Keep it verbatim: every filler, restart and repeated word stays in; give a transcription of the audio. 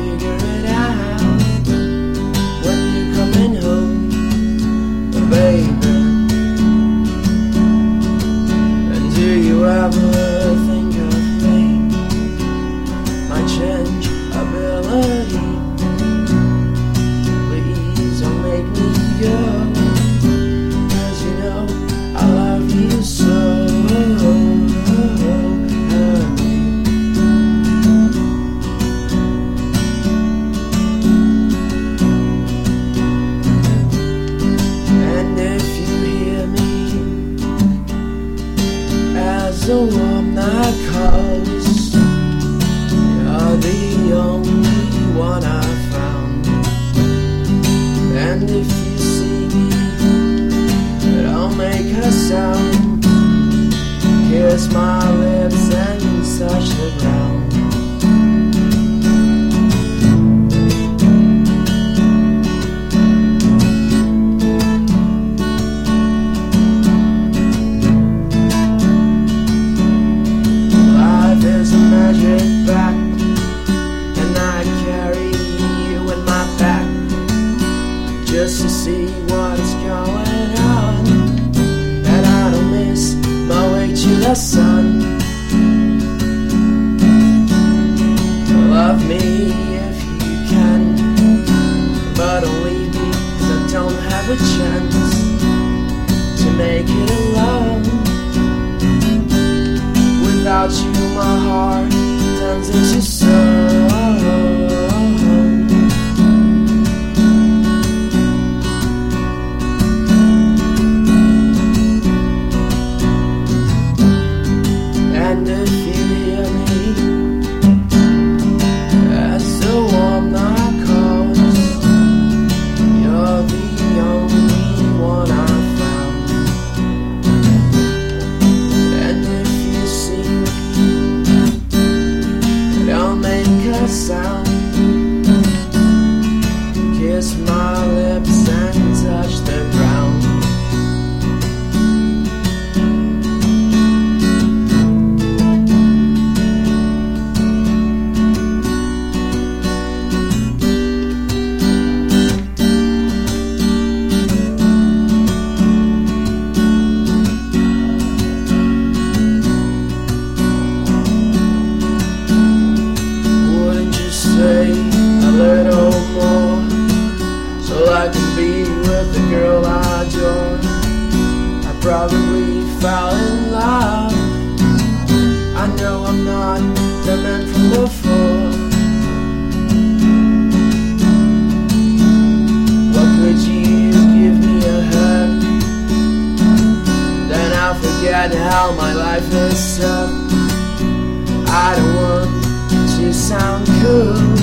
figure it out when you're coming home, baby. And do you ever think of me? My change ability. Please don't make me go, 'cause you know I love you so. The one that calls, you're the only one I found. And if you see me, don't make a sound. Kiss my lips and touch the ground. There's a magic back, and I carry you in my back just to see what's going on. And I don't miss my way to the sun. Love me if you can, but don't leave me, 'cause I don't have a chance to make it alone. Without you, my heart turns into stone. And if you hear me, as the one that calls, you're the only one I found. And if you see don't make a sound, kiss my lips and touch the ground. Say a little more, so I can be with the girl I adore. I probably fell in love. I know I'm not the man from before. What could you give me a hug? Then I'll forget how my life is up. I don't want to sound cool,